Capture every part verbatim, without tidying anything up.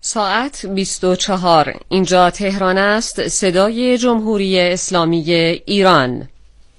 ساعت بیست و چهار. اینجا تهران است. صدای جمهوری اسلامی ایران.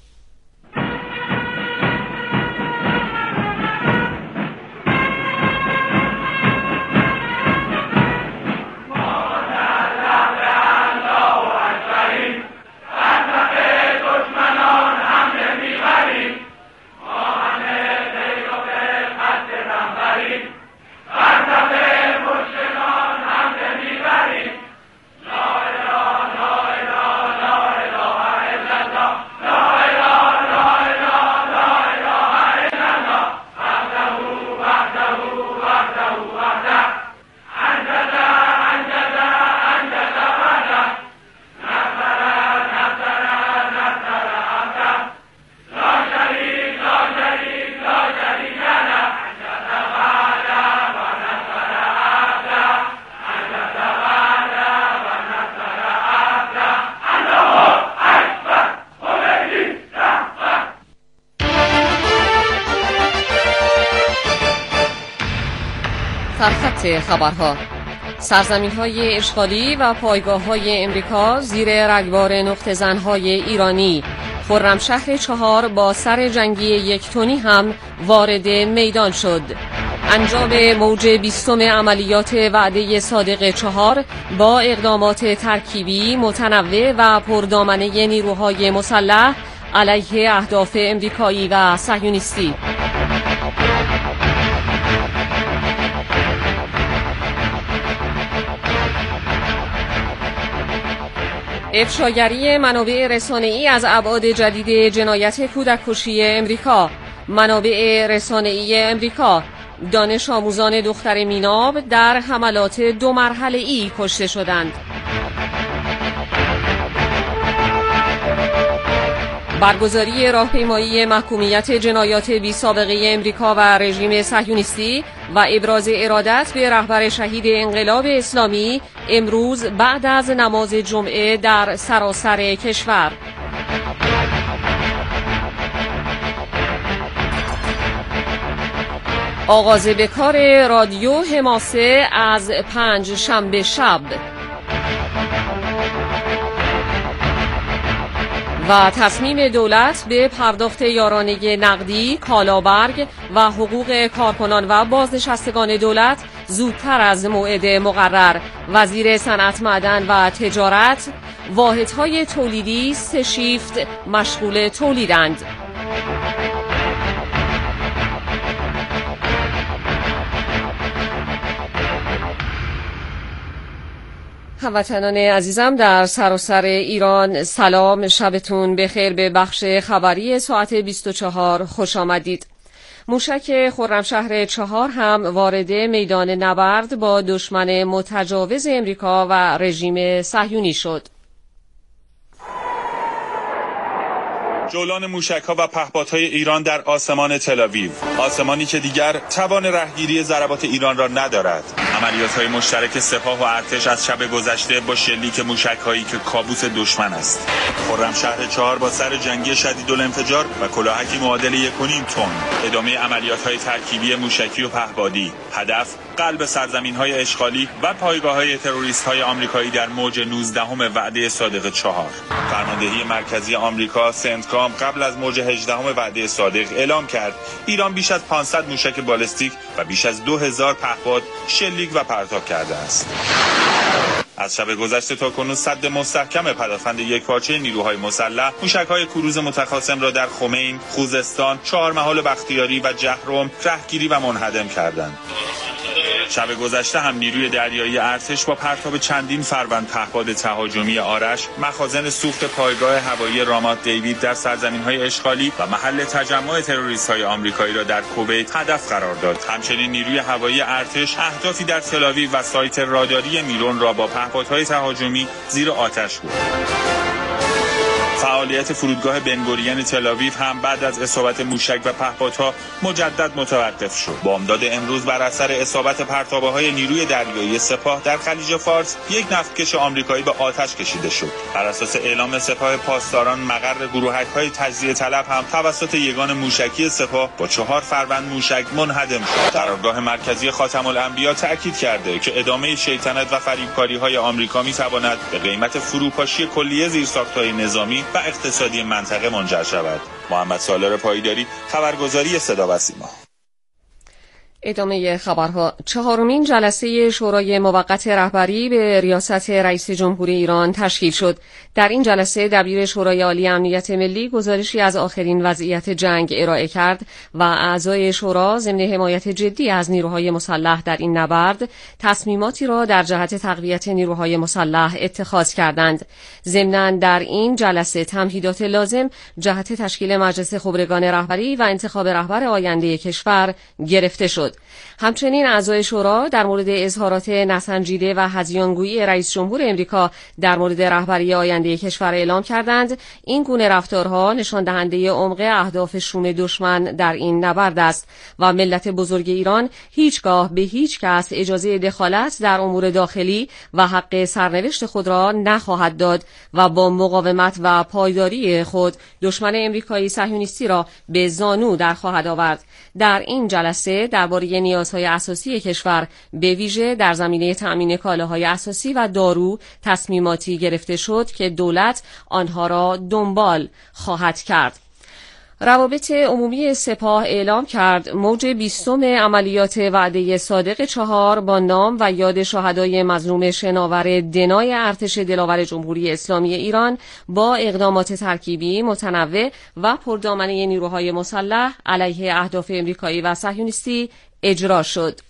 سرخط خبرها: سرزمین‌های اشغالی و پایگاه‌های امریکا زیر رگبار نقطه زن‌های ایرانی. خرمشهر چهار با سر جنگی یک تنی هم وارد میدان شد. انجام موج بیستم عملیات وعده صادق چهار با اقدامات ترکیبی متنوع و پردامنه نیروهای مسلح علیه اهداف امریکایی و صهیونیستی. افشاگری منابع رسانه‌ای از ابعاد جدید جنایت کودک‌کشی امریکا. منابع رسانه‌ای امریکا: دانش آموزان دختر میناب در حملات دو مرحله‌ای کشته شدند. برگزاری راهپیمایی محکومیت جنایات بی سابقه امریکا و رژیم صهیونیستی و ابراز ارادت به رهبر شهید انقلاب اسلامی امروز بعد از نماز جمعه در سراسر کشور. آغاز به کار رادیو حماسه از پنج شنبه شب. و تصمیم دولت به پرداخت یارانه نقدی، کالابرگ و حقوق کارکنان و بازنشستگان دولت زودتر از موعد مقرر. وزیر صنعت، معدن و تجارت: واحدهای تولیدی سه شیفت مشغول تولیدند. هموطنان عزیزم در سراسر ایران سلام، شبتون بخیر. به بخش خبری ساعت بیست و چهار خوش آمدید. موشک خرمشهر چهار هم وارد میدان نبرد با دشمن متجاوز امریکا و رژیم صهیونی شد. جولان موشک‌ها و پهپادهای ایران در آسمان تل‌آویو، آسمانی که دیگر توان رهگیری ضربات ایران را ندارد. عملیات‌های مشترک سپاه و ارتش از شب گذشته با شلیک موشک‌هایی که کابوس دشمن است. خرمشهر چهار با سر جنگی شدیدالانفجار و کلاهکی معادل یک و نیم تن. ادامه عملیات‌های ترکیبی موشکی و پهپادی. هدف قلب سرزمین‌های اشغالی و پایگاه‌های تروریست‌های آمریکایی در موج نوزدهم وعده صادق چهار. فرماندهی مرکزی آمریکا سنتکام قبل از موج هجدهم وعده صادق اعلام کرد ایران بیش از پانصد موشک بالستیک و بیش از دو هزار پهپاد شلیک و پرتاب کرده است. از شب گذشته تا کنون سد مستحکم پدافند یکپارچه نیروهای مسلح موشک‌های کروز متخاصم را در خمین، خوزستان، چهارمحال بختیاری و جهرم رهگیری و منهدم کردند. شب گذشته هم نیروی دریایی ارتش با پرتاب چندین فروند پهپاد تهاجمی آرش، مخازن سوخت پایگاه هوایی رامات دیوید در سرزمین‌های اشغالی و محل تجمع تروریست‌های آمریکایی را در کویت هدف قرار داد. همچنین نیروی هوایی ارتش اهدافی در تل‌آویو و سایت راداری میرون را با پهپادهای تهاجمی زیر آتش برد. فعالیت فرودگاه بن‌گوریون تل‌آویو هم بعد از اصابت موشک و پهپادها مجدد متوقف شد. بامداد امروز بر اثر اصابت پرتابه‌های نیروی دریایی سپاه در خلیج فارس یک نفتکش آمریکایی به آتش کشیده شد. بر اساس اعلام سپاه پاسداران، مقر گروهک‌های تجزیه طلب هم توسط یگان موشکی سپاه با چهار فروند موشک منهدم شد. قرارگاه مرکزی خاتم الانبیا تأکید کرده که ادامه شیطنت و فریبکاری‌های آمریکا می‌تواند به قیمت فروپاشی کلیه زیرساخت‌های نظامی و اقتصادی منطقه منجر شود. محمد سالار پایداری، خبرگزاری صدا و سیما. ادامه خبرها. چهارمین جلسه شورای موقت رهبری به ریاست رئیس جمهور ایران تشکیل شد. در این جلسه دبیر شورای عالی امنیت ملی گزارشی از آخرین وضعیت جنگ ارائه کرد و اعضای شورا ضمن حمایت جدی از نیروهای مسلح در این نبرد تصمیماتی را در جهت تقویت نیروهای مسلح اتخاذ کردند. ضمناً در این جلسه تمهیدات لازم جهت تشکیل مجلس خبرگان رهبری و انتخاب رهبر آینده کشور گرفته شد. همچنین اعضای شورا در مورد اظهارات نسنجیده و هذیانگویی رئیس جمهور امریکا در مورد رهبری آینده کشور اعلام کردند این گونه رفتارها نشان دهنده عمق اهداف شوم دشمن در این نبرد است و ملت بزرگ ایران هیچگاه به هیچ کس اجازه دخالت در امور داخلی و حق سرنوشت خود را نخواهد داد و با مقاومت و پایداری خود دشمن امریکایی صهیونیستی را به زانو در خواهد آورد. در این جلسه درباره نیازهای اساسی کشور به ویژه در زمینه تأمین کالاهای اساسی و دارو تصمیماتی گرفته شد که دولت آنها را دنبال خواهد کرد. روابط عمومی سپاه اعلام کرد موج بیستم عملیات وعده صادق چهار با نام و یاد شهدای مظلوم شناور دنای ارتش دلاور جمهوری اسلامی ایران با اقدامات ترکیبی متنوع و پردامنه نیروهای مسلح علیه اهداف امریکایی و صهیونیستی اجرا شد.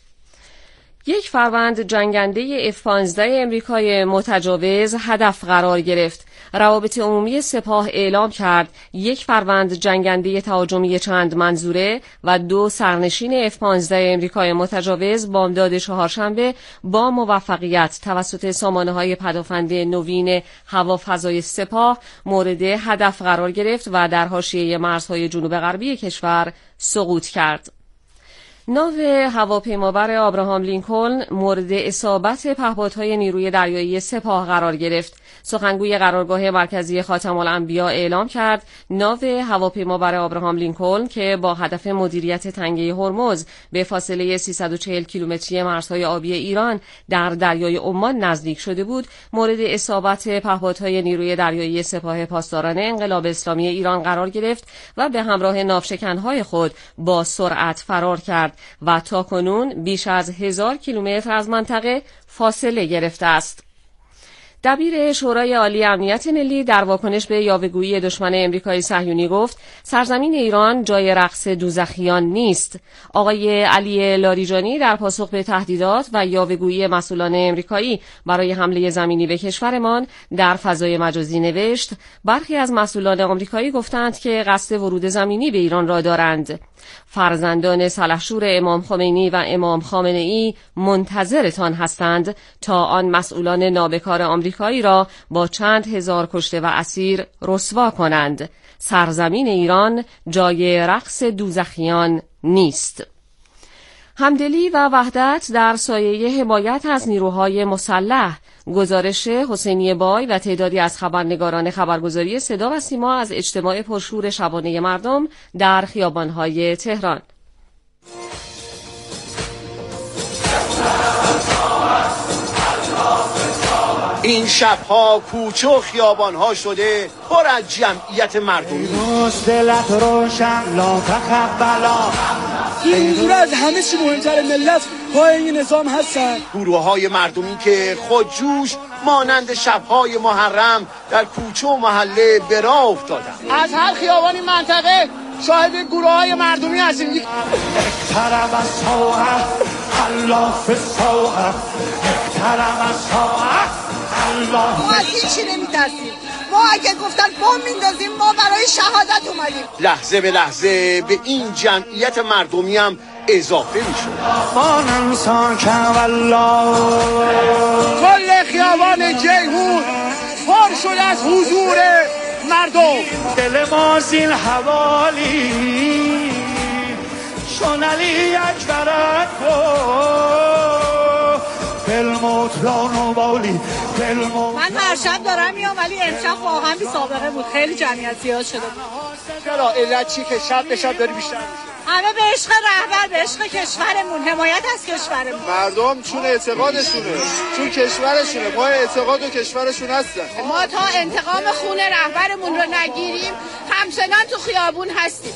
یک فروند جنگنده اف پانزده امریکای متجاوز هدف قرار گرفت. روابط عمومی سپاه اعلام کرد یک فروند جنگنده تهاجمی چند منظوره و دو سرنشین اف پانزده امریکای متجاوز بامداد چهارشنبه با موفقیت توسط سامانه‌های پدافند نوین هوافضای سپاه مورد هدف قرار گرفت و در حاشیه مرزهای جنوب غربی کشور سقوط کرد. ناو هواپیمابر آبراهام لینکلن مورد اصابت پهپادهای نیروی دریایی سپاه قرار گرفت. سخنگوی قرارگاه مرکزی خاتم الانبیا اعلام کرد ناو هواپیمابر آبراهام لینکلن که با هدف مدیریت تنگه هرمز به فاصله سیصد و چهل کیلومتری مرزهای آبی ایران در دریای عمان نزدیک شده بود، مورد اصابت پهپادهای نیروی دریایی سپاه پاسداران انقلاب اسلامی ایران قرار گرفت و به همراه ناوشکنهای خود با سرعت فرار کرد و تاکنون بیش از هزار کیلومتر از منطقه فاصله گرفته است. دبیر شورای عالی امنیت ملی در واکنش به یاوه‌گویی دشمن امریکایی صهیونی گفت سرزمین ایران جای رقص دوزخیان نیست. آقای علی لاریجانی در پاسخ به تهدیدات و یاوه‌گویی مسئولان امریکایی برای حمله زمینی به کشورمان در فضای مجازی نوشت برخی از مسئولان آمریکایی گفتند که قصد ورود زمینی به ایران را دارند. فرزندان سلحشور امام خمینی و امام خامنه‌ای منتظرتان هستند تا آن مسئولان نابکار آمریکایی را با چند هزار کشته و اسیر رسوا کنند. سرزمین ایران جای رقص دوزخیان نیست. همدلی و وحدت در سایه حمایت از نیروهای مسلح. گزارش حسینی بای و تعدادی از خبرنگاران خبرگزاری صدا و سیما از اجتماع پرشور شبانه مردم در خیابان‌های تهران. این شبها کوچه و خیابان‌ها شده پر از جمعیت مردمی. دلت روشن لا تخبلا. این گروه از همه چی مهمتر ملت پای این نظام هستن. گروه‌های مردمی که خودجوش مانند شب‌های محرم در کوچه و محله به راه افتادن. از هر خیابانی منطقه شاهد گروه‌های مردمی هستیم. اقترب الساعه الله فی الساعه اقترب الساعه الله. ما از هیچی نمی‌ترسیم. ما اگه گفتن بم میندازیم ما برای شهادت اومدیم. لحظه به لحظه به این جمعیت مردمی هم اضافه میشه. انسان که والله کل خیابان جیهون پر شده از حضور مردم. دل ما زین حوالی چون علی اکبر من هر شب دارم میام ولی امشب واقعا بی سابقه بود. خیلی جمعیت زیاد شده بود. چرا علت چی که شب به شب داری بیشتر میشه؟ همه به عشق رهبر، به عشق کشورمون، حمایت از کشورمون. مردم چون اعتقادشونه، چون کشورشونه، ما اعتقاد و کشورشون هستن. ما تا انتقام خون رهبرمون رو نگیریم همچنان تو خیابون هستیم.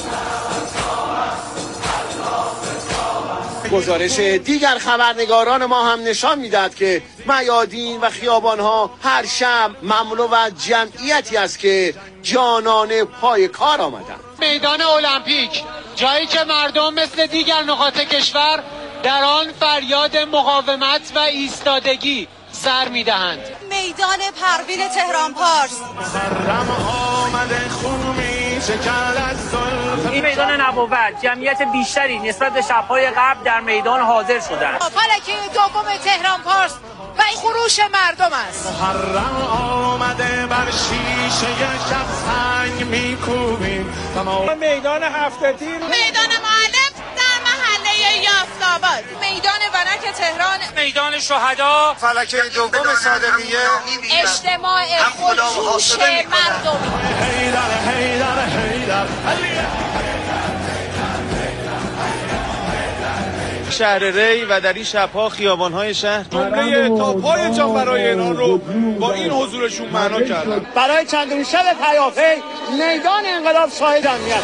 گزارش دیگر خبرنگاران ما هم نشان میداد که میادین و خیابانها هر شب مملو و جمعیتی است که جانانه پای کار آمدن. میدان المپیک، جایی که مردم مثل دیگر نقاط کشور در آن فریاد مقاومت و ایستادگی سر میدهند. میدان پروین تهران پارس. این میدان نبوت جمعیت بیشتری نسبت به شب‌های قبل در میدان حاضر شدند. فلکه دوم تهران پارس و خروش مردم است. محرم آمده بر شیشه شب سنگ میکوبیم. میدان هفته تیر، میدان معلم در محله یافت‌آباد، میدان ونک تهران، میدان شهدا، فلکه دوم صادقیه، اجتماع خودجوش مردمی. هیدر هیدر هیدر شهر ری و در این شب‌ها خیابان‌های شهر جمله تا پای جان برای ایران رو با این حضورشون معنا کردن. برای چندمین شب پیاپی میدان انقلاب شاهد امنیت.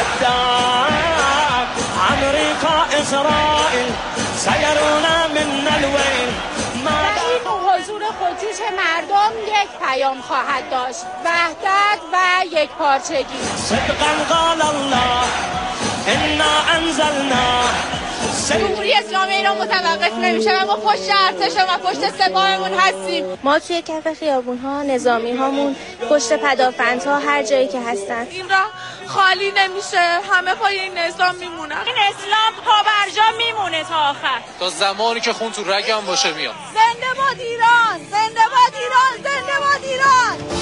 امریکا اسرائیل سیرونا من الویل. این حضور خودجوش مردم یک پیام خواهد داشت: وحدت و یک پارچگی. صدقا قال الله انا انزلنا. جمهوری اسلامی ایران متوقف نمیشه و ما پشت ارتش و پشت سپاهمون هستیم. ما توی کف خیابون ها، نظامی هامون پشت پدافند ها، هر جایی که هستن. این راه خالی نمیشه، همه پای این نظام میمونن. این اسلام پابرجا میمونه تا آخر، تا زمانی که خون تو رگم باشه میام. زنده باد ایران، زنده باد ایران، زنده باد ایران.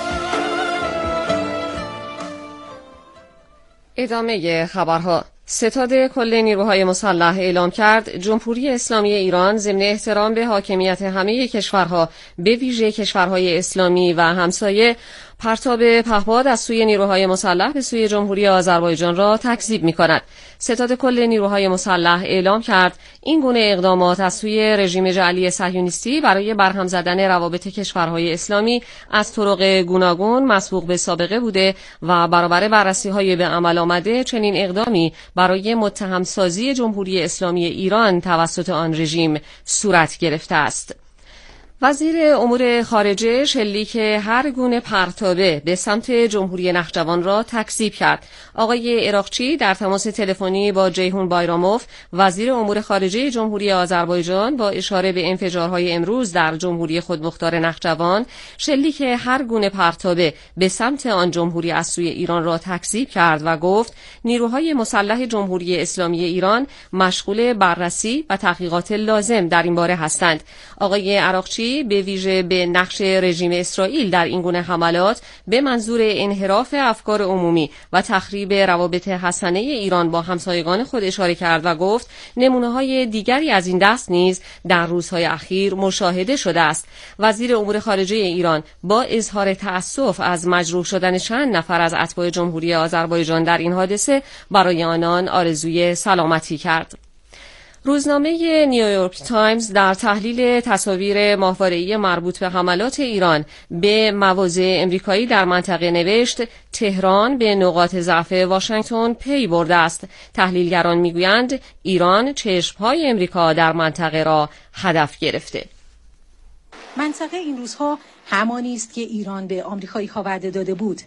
ادامه خبرها. ستاد کل نیروهای مسلح اعلام کرد جمهوری اسلامی ایران ضمن احترام به حاکمیت همه کشورها، به ویژه کشورهای اسلامی و همسایه، پرتاب پهپاد از سوی نیروهای مسلح به سوی جمهوری آذربایجان را تکذیب می‌کند. ستاد کل نیروهای مسلح اعلام کرد این گونه اقدامات از سوی رژیم جعلی صهیونیستی برای برهم زدن روابط کشورهای اسلامی از طرق گوناگون مسبوق به سابقه بوده و برابر بررسی‌های به عمل آمده چنین اقدامی برای متهمسازی جمهوری اسلامی ایران توسط آن رژیم صورت گرفته است. وزیر امور خارجه شلیک هر گونه پرتابه به سمت جمهوری نخجوان را تکذیب کرد. آقای عراقچی در تماس تلفنی با جیهون بایراموف وزیر امور خارجه جمهوری آذربایجان با اشاره به انفجارهای امروز در جمهوری خودمختار نخجوان شلیک هر گونه پرتابه به سمت آن جمهوری از سوی ایران را تکذیب کرد و گفت نیروهای مسلح جمهوری اسلامی ایران مشغول بررسی و تحقیقات لازم در این باره هستند. آقای عراقچی به ویژه به نقش رژیم اسرائیل در این گونه حملات به منظور انحراف افکار عمومی و تخریب روابط حسنه ایران با همسایگان خود اشاره کرد و گفت نمونه‌های دیگری از این دست نیز در روزهای اخیر مشاهده شده است. وزیر امور خارجه ایران با اظهار تأسف از مجروح شدن چند نفر از اتباع جمهوری آذربایجان در این حادثه برای آنان آرزوی سلامتی کرد. روزنامه نیویورک تایمز در تحلیل تصاویر ماهواره‌ای مربوط به حملات ایران به مواضع امریکایی در منطقه نوشت تهران به نقاط ضعف واشنگتن پی برده است. تحلیلگران میگویند ایران چشم‌های امریکا در منطقه را هدف گرفته. منطقه این روزها همانی است که ایران به آمریکایی‌ها وعده داده بود.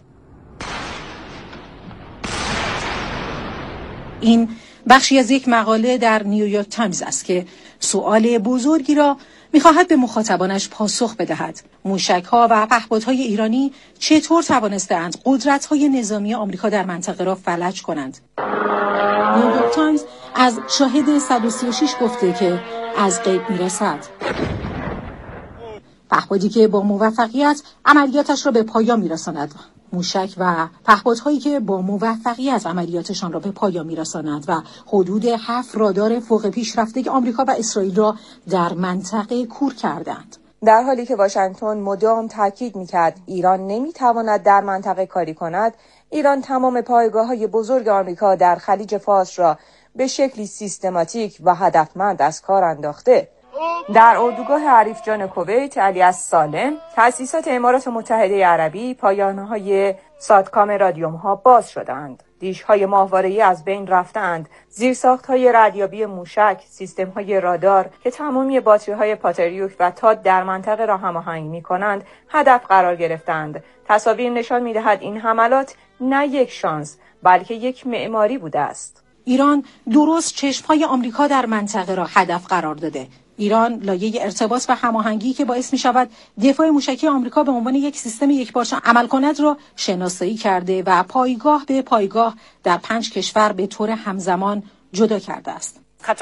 این بخشی از یک مقاله در نیویورک تایمز است که سؤال بزرگی را می‌خواهد به مخاطبانش پاسخ بدهد. موشک‌ها و پهپادهای ایرانی چطور توانسته‌اند قدرت‌های نظامی آمریکا در منطقه را فلج کنند؟ نیویورک تایمز از شاهد صد و سی و شش گفته که از غیب می‌رسد. پهپادی که با موفقیت عملیاتش را به پایان می‌رساند. موشک و پهپادهایی که با موفقیت عملیاتشان را به پایان می‌رسانند و حدود هفت رادار فوق پیشرفته آمریکا و اسرائیل را در منطقه کور کردند. در حالی که واشنگتن مدام تاکید می‌کرد ایران نمی‌تواند در منطقه کاری کند، ایران تمام پایگاه‌های بزرگ آمریکا در خلیج فارس را به شکلی سیستماتیک و هدفمند از کار انداخته. در اردوگاه عریف جان کویت علی السالم، تأسیسات امارات متحده عربی، پایانه‌های ساتکام رادیوم‌ها باز شدند. دیش‌های ماهواره‌ای از بین رفتند. زیرساخت‌های ردیابی موشک، سیستم‌های رادار که تمامی باتری‌های پاتریوت و تاد در منطقه را هماهنگ می‌کنند، هدف قرار گرفتند. تصاویر نشان می‌دهد این حملات نه یک شانس، بلکه یک معماری بوده است. ایران درست چشم‌های آمریکا در منطقه را هدف قرار داده. ایران لایه ارتباط و هماهنگی که باعث می شود دفاع موشکی آمریکا به عنوان یک سیستم یکپارچه عمل کند را شناسایی کرده و پایگاه به پایگاه در پنج کشور به طور همزمان جدا کرده است.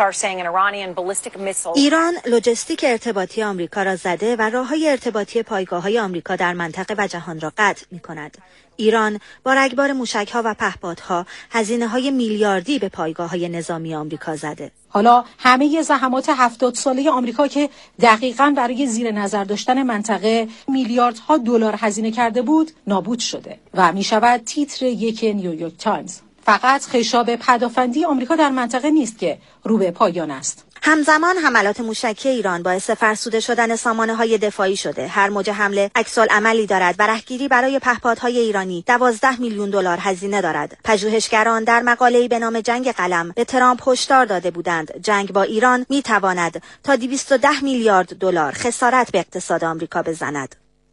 ایران لوجستیک ارتباطی آمریکا را زده و راه‌های ارتباطی پایگاه‌های آمریکا در منطقه و جهان را قطع می‌کند. ایران با رگبار موشک‌ها و پهپادها هزینه‌های میلیاردی به پایگاه‌های نظامی آمریکا زده. حالا همه زحمات هفتاد ساله آمریکا که دقیقاً برای زیر نظر داشتن منطقه میلیاردها دلار هزینه کرده بود، نابود شده و می‌شود تیتر یک نیویورک تایمز. فقط خشاب پدافندی آمریکا در منطقه نیست که رو به پایان است. همزمان حملات موشکی ایران باعث فرسوده شدن سامانه‌های دفاعی شده. هر موج حمله عکس‌العملی دارد و رهگیری برای پهپادهای ایرانی دوازده میلیون دلار هزینه دارد. پژوهشگران در مقاله‌ای به نام جنگ قلم به ترامپ هشدار داده بودند جنگ با ایران می‌تواند تا دویست و ده میلیارد دلار خسارت به اقتصاد آمریکا بزند.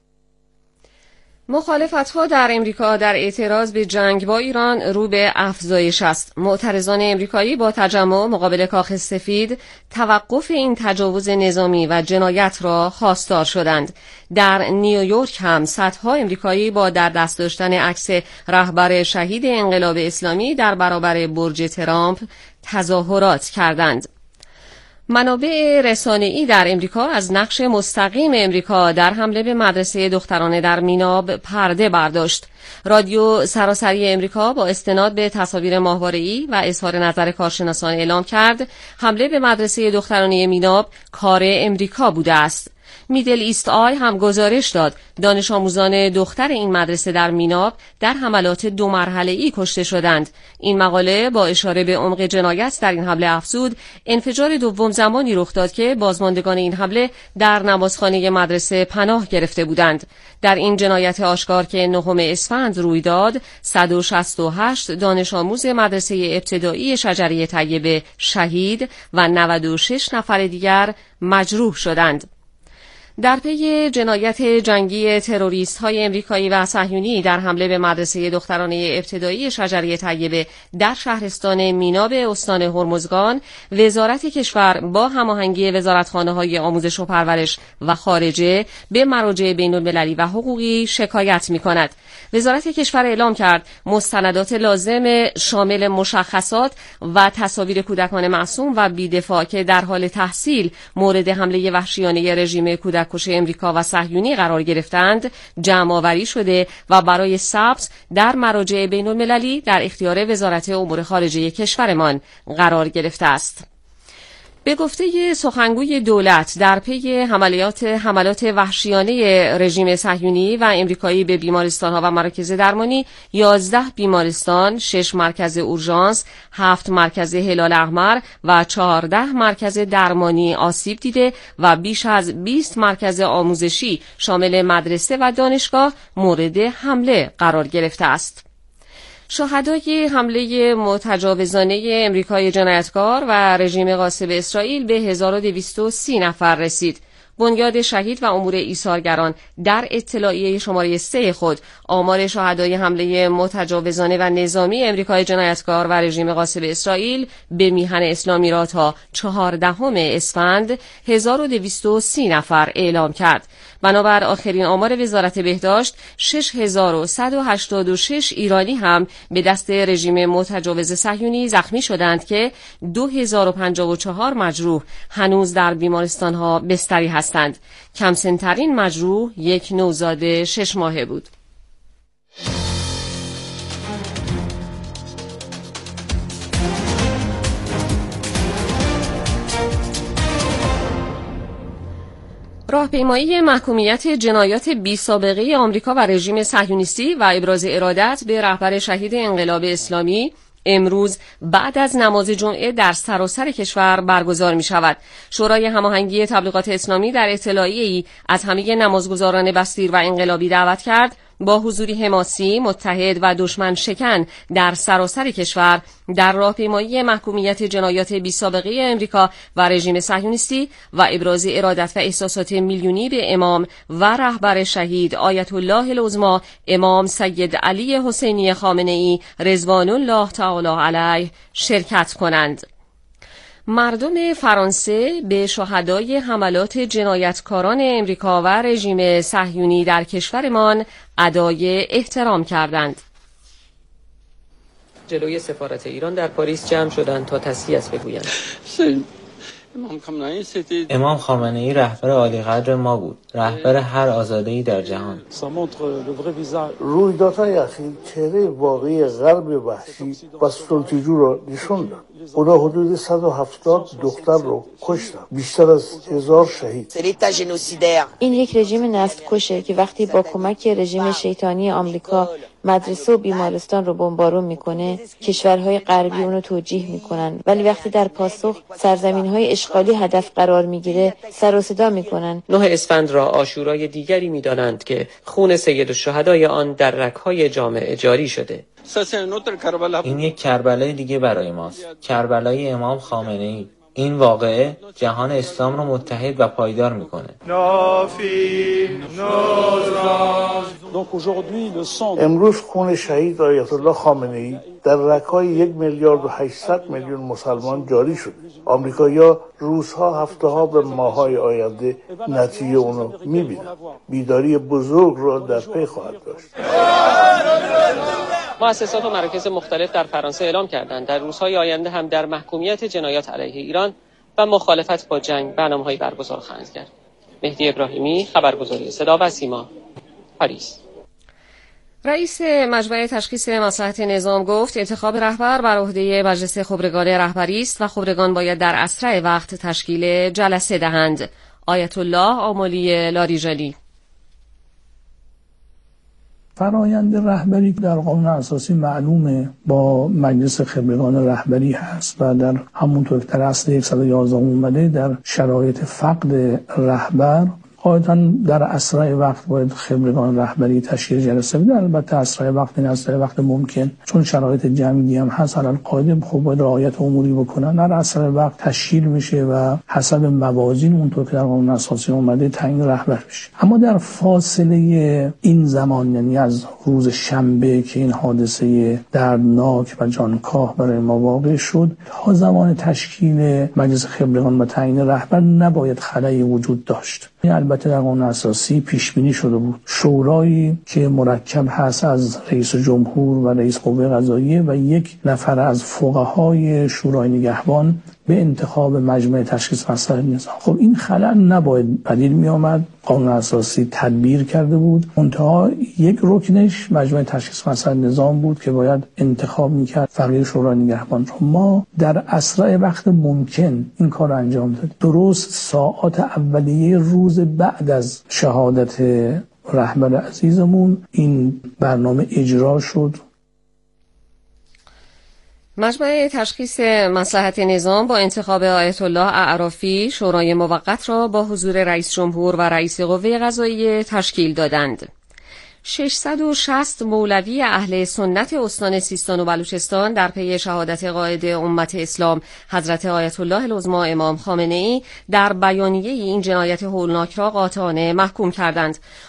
مخالفت‌ها در امریکا در اعتراض به جنگ با ایران رو به افزایش است. معترضان امریکایی با تجمع مقابل کاخ سفید توقف این تجاوز نظامی و جنایت را خواستار شدند. در نیویورک هم صدها امریکایی با در دست داشتن عکس رهبر شهید انقلاب اسلامی در برابر برج ترامپ تظاهرات کردند. منابع رسانه‌ای در امریکا از نقش مستقیم امریکا در حمله به مدرسه دخترانه در میناب پرده برداشت. رادیو سراسری امریکا با استناد به تصاویر ماهواره‌ای و اظهار نظر کارشناسان اعلام کرد حمله به مدرسه دخترانه میناب کار امریکا بوده است. میدل ایست آی هم گزارش داد دانش آموزان دختر این مدرسه در میناب در حملات دو مرحله‌ای کشته شدند. این مقاله با اشاره به عمق جنایت در این حمله افزود انفجار دوم زمانی رخ داد که بازماندگان این حمله در نمازخانه مدرسه پناه گرفته بودند. در این جنایت آشکار که نهم اسفند روی داد صد و شصت و هشت دانش آموز مدرسه ابتدایی شجریه طیبه شهید و نود و شش نفر دیگر مجروح شدند. در پی جنایت جنگی تروریست‌های امریکایی و صهیونی در حمله به مدرسه دخترانه ابتدایی شجریه طیبه در شهرستان میناب استان هرمزگان، وزارت کشور با هماهنگی وزارتخانه‌های آموزش و پرورش و خارجه به مراجع بین‌المللی و حقوقی شکایت می‌کند. وزارت کشور اعلام کرد مستندات لازم شامل مشخصات و تصاویر کودکان معصوم و بی‌دفاع که در حال تحصیل مورد حمله وحشیانه رژیم کودک کش امریکا و صهیونی قرار گرفتند جمع آوری شده و برای ثبت در مراجع بین المللی در اختیار وزارت امور خارجه کشورمان قرار گرفته است. به گفته سخنگوی دولت در پی حملات حملات وحشیانه رژیم صهیونی و امریکایی به بیمارستان‌ها و مراکز درمانی، یازده بیمارستان، شش مرکز اورژانس، هفت مرکز هلال احمر و چهارده مرکز درمانی آسیب دیده و بیش از بیست مرکز آموزشی شامل مدرسه و دانشگاه مورد حمله قرار گرفته است. شهدای حمله متجاوزانه امریکای جنایتکار و رژیم غاصب اسرائیل به هزار و دویست و سی نفر رسید. بنیاد شهید و امور ایثارگران در اطلاعیه شماره سه خود آمار شهدای حمله متجاوزانه و نظامی امریکای جنایتکار و رژیم غاصب اسرائیل به میهن اسلامی را تا چهاردهم اسفند هزار و دویست و سی نفر اعلام کرد. بنابر آخرین آمار وزارت بهداشت شش هزار و صد و هشتاد و شش ایرانی هم به دست رژیم متجاوز صهیونی زخمی شدند که دو هزار و پنجاه و چهار مجروح هنوز در بیمارستان‌ها بستری هستند. کم‌سن‌ترین مجروح یک نوزاد شش ماهه بود. راهپیمایی محکومیت جنایات بی سابقه آمریکا و رژیم صهیونیستی و ابراز ارادت به رهبر شهید انقلاب اسلامی امروز بعد از نماز جمعه در سراسر کشور برگزار می شود. شورای هماهنگی تبلیغات اسلامی در اطلاعیه‌ای از همه نمازگزاران بصیر و انقلابی دعوت کرد با حضوری حماسی، متحد و دشمن شکن در سراسر کشور در راهپیمایی محکومیت جنایات بی سابقه امریکا و رژیم صهیونیستی و ابراز ارادت و احساسات میلیونی به امام و رهبر شهید آیت الله العظمی امام سید علی حسینی خامنه‌ای رضوان الله تعالی علیه شرکت کنند. مردم فرانسه به شهدای حملات جنایتکاران امریکا و رژیم صهیونی در کشورمان ادای احترام کردند. جلوی سفارت ایران در پاریس جمع شدند تا تسلیت بگویند. امام خامنه‌ای رهبر عالی‌قدر ما بود، رهبر هر آزاده‌ای در جهان. رویدادهای اخیر چهره واقعی غرب وحشی و سلطه‌جو را نشان داد. اونا حدود صد و هفتاد دختر رو کشتن، بیشتر از هزار شهید. این یک رژیم نسل کشه که وقتی با کمک رژیم شیطانی آمریکا مدرسه و بیمارستان رو بمبارون میکنه، کشورهای غربی اونو توجیه میکنن، ولی وقتی در پاسخ سرزمینهای اشغالی هدف قرار میگیره سر و صدا میکنن. نه اسفند را عاشورای دیگری میدانند که خون سید الشهدای آن در رگ‌های جامعه جاری شده. این یک کربلای دیگه برای ماست، کربلای امام خامنه‌ای. این واقعه جهان اسلام را متحد و پایدار میکنه. امروز خون شهید آیت الله خامنه‌ای در رگ‌های یک میلیارد و هشتصد میلیون مسلمان جاری شد. آمریکایی‌ها روزها، هفته‌ها به ماه‌های آینده نتیجه اونو می‌بینن. بیداری بزرگ را در پی خواهد داشت. مؤسسات و مراکز مختلف در فرانسه اعلام کردند در روزهای آینده هم در محکومیت جنایات علیه ایران و مخالفت با جنگ برنامه‌های برگزار خواهند کرد. مهدی ابراهیمی، خبرگزاری صدا و سیما، پاریس. رئیس مجمع تشخیص مصلحت نظام گفت انتخاب رهبر بر عهده مجلس خبرگان رهبری است و خبرگان باید در اسرع وقت تشکیل جلسه دهند. آیت الله آملی لاریجانی. فرایند رهبری در قانون اساسی معلومه با مجلس خبرگان رهبری هست و در همونطور که در اصل صد و یازده اومده در شرایط فقد رهبر قاعدتاً در اسرع وقت باید خبرگان رهبری تشکیل جلسه بده. البته اسرع وقت این اسرع وقت ممکن چون شرایط جمعی هم هست الان قاعده خب باید رعایت اموری بکنن. در اسرع وقت تشکیل میشه و حسب موازین اونطور که در قانون اساسی اومده تعیین رهبر بشه. اما در فاصله این زمان یعنی از روز شنبه که این حادثه دردناک و جانکاه برای ما واقع شد تا زمان تشکیل مجلس خبرگان و تعیین رهبر نباید خلایی وجود داشت. البته در قانون اساسی پیش بینی شده بود شورایی که مرکب هست از رئیس جمهور و رئیس قوه قضاییه و یک نفر از فقهای شورای نگهبان به انتخاب مجمع تشخیص مصلحت نظام. خب این خلل نباید پدید می آمد. قانون اساسی تدبیر کرده بود. منتها یک رکنش مجمع تشخیص مصلحت نظام بود که باید انتخاب میکرد فقیه شورای نگهبان. ما در اسرع وقت ممکن این کار انجام دادیم. درست ساعات اولیه روز بعد از شهادت رهبر عزیزمون این برنامه اجرا شد. مجمع تشخیص مصلحت نظام با انتخاب آیت الله اعرافی شورای موقت را با حضور رئیس جمهور و رئیس قوه قضاییه تشکیل دادند. ششصد و شصت مولوی اهل سنت استان سیستان و بلوچستان در پی شهادت قائد امت اسلام حضرت آیت الله العظمی امام خامنه‌ای در بیانیه این جنایت هولناک را قاطعانه محکوم کردند.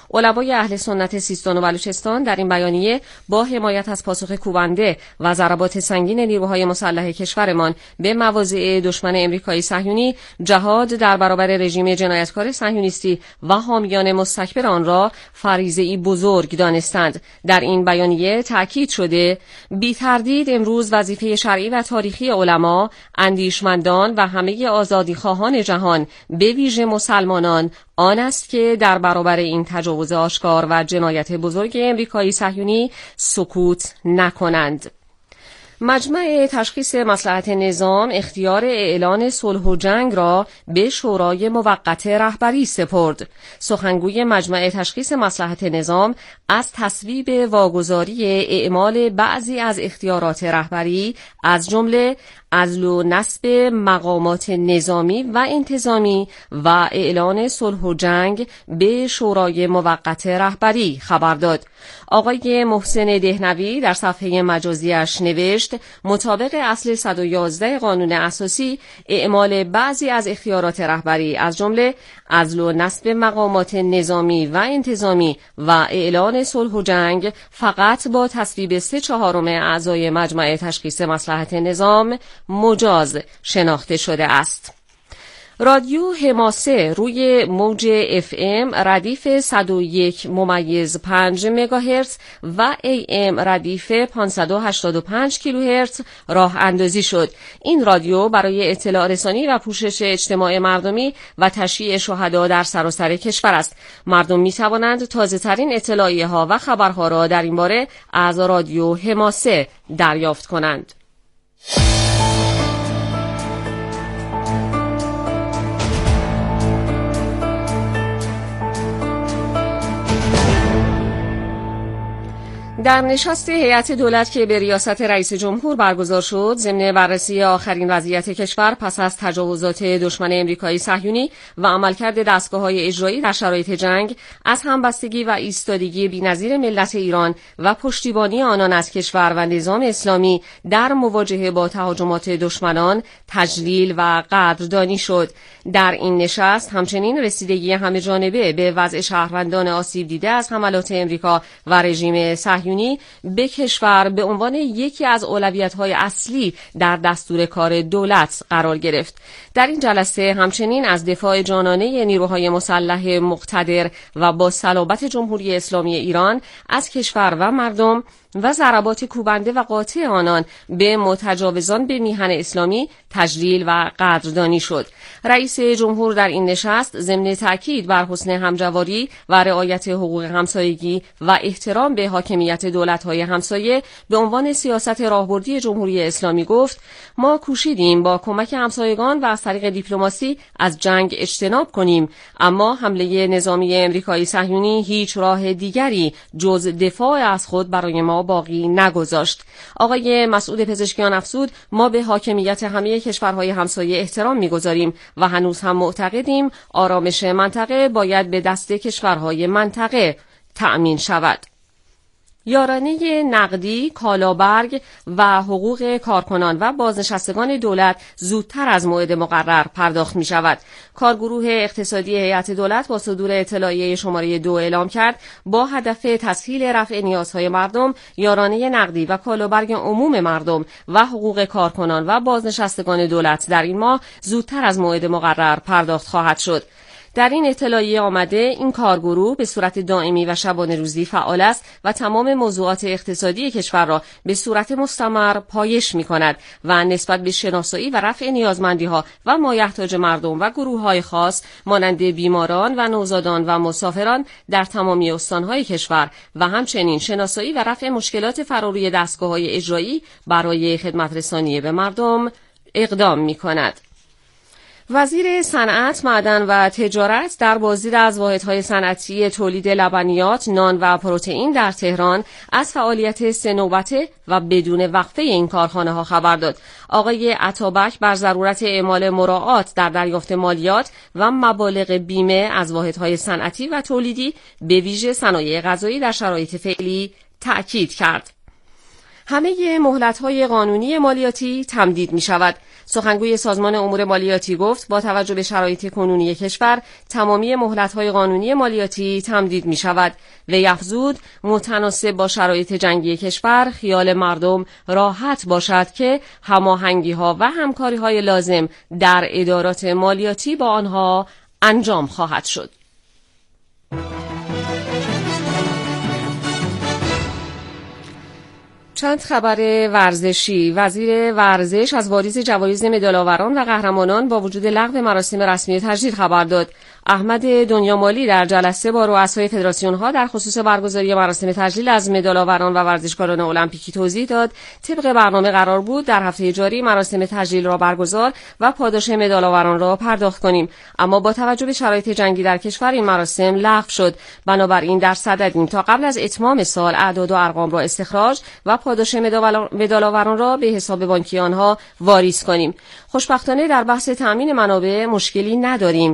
علمای اهل سنت سیستان و بلوچستان در این بیانیه با حمایت از پاسخ کوبنده و ضربات سنگین نیروهای مسلح کشورمان به مواضع دشمن امریکایی صهیونی، جهاد در برابر رژیم جنایتکار صهیونیستی و حامیان مستکبر آن را فریضه‌ای بزرگ دانستند. در این بیانیه تأکید شده بی تردید امروز وظیفه شرعی و تاریخی علما، اندیشمندان و همه آزادیخواهان جهان به ویژه مسلمانان آن است که در برابر این تجاوز آشکار و جنایت بزرگ امریکایی صهیونی سکوت نکنند. مجمع تشخیص مصلحت نظام اختیار اعلان صلح و جنگ را به شورای موقت رهبری سپرد. سخنگوی مجمع تشخیص مصلحت نظام از تصویب واگذاری اعمال بعضی از اختیارات رهبری از جمله عزل و نصب مقامات نظامی و انتظامی و اعلان صلح و جنگ به شورای موقت رهبری خبر داد. آقای محسن دهنوی در صفحه مجازیش نوشت مطابق اصل صد و یازده قانون اساسی اعمال بعضی از اختیارات رهبری از جمله عزل و نصب مقامات نظامی و انتظامی و اعلان صلح و جنگ فقط با تصویب سه چهارم اعضای مجمع تشخیص مصلحت نظام مجاز شناخته شده است. رادیو حماسه روی موج اف ام ردیف صد و یک ممیز پنج مگاهرتز و ای ام ردیف پانصد و هشتاد و پنج کیلوهرتز راه اندازی شد. این رادیو برای اطلاع رسانی و پوشش اجتماع مردمی و تشییع شهدا در سراسر کشور است. مردم می توانند تازه ترین اطلاعیه ها و خبرها را در این باره از رادیو حماسه دریافت کنند. در نشست هیئت دولت که به ریاست رئیس جمهور برگزار شد، ضمن بررسی آخرین وضعیت کشور پس از تجاوزات دشمن امریکایی صهیونی و عملکرد دستگاه‌های اجرایی در شرایط جنگ، از همبستگی و ایستادگی بی‌نظیر ملت ایران و پشتیبانی آنان از کشور و نظام اسلامی در مواجهه با تهاجمات دشمنان تجلیل و قدردانی شد. در این نشست همچنین رسیدگی همه‌جانبه به وضع شهروندان آسیب دیده از حملات امریکا و رژیم صهیونی به کشور به عنوان یکی از اولویت‌های اصلی در دستور کار دولت قرار گرفت. در این جلسه همچنین از دفاع جانانه نیروهای مسلح مقتدر و با صلابت جمهوری اسلامی ایران از کشور و مردم و ضربات کوبنده و قاطع آنان به متجاوزان به میهن اسلامی تجلیل و قدردانی شد. رئیس جمهور در این نشست ضمن تأکید بر حسن همجواری و رعایت حقوق همسایگی و احترام به حاکمیت دولت‌های همسایه به عنوان سیاست راهبردی جمهوری اسلامی گفت: ما کوشیدیم با کمک همسایگان و از طریق دیپلماسی از جنگ اجتناب کنیم، اما حمله نظامی امریکایی صهیونی هیچ راه دیگری جز دفاع از خود برای ما باقی نگذاشت. آقای مسعود پزشکیان افزود: ما به حاکمیت همه کشورهای همسایه احترام می‌گذاریم و هنوز هم معتقدیم آرامش منطقه باید به دست کشورهای منطقه تأمین شود. یارانه نقدی، کالابرگ و حقوق کارکنان و بازنشستگان دولت زودتر از موعد مقرر پرداخت می شود. کارگروه اقتصادی هیئت دولت با صدور اطلاعیه شماره دو اعلام کرد با هدف تسهیل رفع نیازهای مردم، یارانه نقدی و کالابرگ عموم مردم و حقوق کارکنان و بازنشستگان دولت در این ماه زودتر از موعد مقرر پرداخت خواهد شد. در این اطلاعیه آمده این کارگروه به صورت دائمی و شبانه روزی فعال است و تمام موضوعات اقتصادی کشور را به صورت مستمر پایش می کند و نسبت به شناسایی و رفع نیازمندی‌ها و مایحتاج مردم و گروه‌های خاص مانند بیماران و نوزادان و مسافران در تمامی استان‌های کشور و همچنین شناسایی و رفع مشکلات فراروی دستگاه‌های اجرایی برای خدمت رسانی به مردم اقدام می کند. وزیر صنعت، معدن و تجارت در بازدید از واحدهای صنعتی تولید لبنیات، نان و پروتئین در تهران از فعالیت سه نوبته و بدون وقفه این کارخانه ها خبر داد. آقای عطابک بر ضرورت اعمال مراعات در دریافت مالیات و مبالغ بیمه از واحدهای صنعتی و تولیدی به ویژه صنایع غذایی در شرایط فعلی تأکید کرد. همه مهلت‌های قانونی مالیاتی تمدید می‌شود. سخنگوی سازمان امور مالیاتی گفت با توجه به شرایط کنونی کشور تمامی مهلت‌های قانونی مالیاتی تمدید می‌شود. وی افزود متناسب با شرایط جنگی کشور خیال مردم راحت باشد که هماهنگی‌ها و همکاری‌های لازم در ادارات مالیاتی با آنها انجام خواهد شد. چند خبر ورزشی. وزیر ورزش از واریز جوایز مدال‌آوران و قهرمانان با وجود لغو مراسم رسمی تجلیل خبر داد. احمد دنیامالی در جلسه با رؤسای فدراسیون‌ها در خصوص برگزاری مراسم تجلیل از مدال‌آوران و ورزشکاران المپیکی توضیح داد. طبق برنامه قرار بود در هفته جاری مراسم تجلیل را برگزار و پاداش مدال‌آوران را پرداخت کنیم، اما با توجه به شرایط جنگی در کشور این مراسم لغو شد. بنابراین در صددیم تا قبل از اتمام سال اعداد و ارقام را استخراج و پاداش مدال‌آوران را به حساب بانکی آنها واریز کنیم. خوشبختانه در بحث تأمین منابع مشکلی نداریم.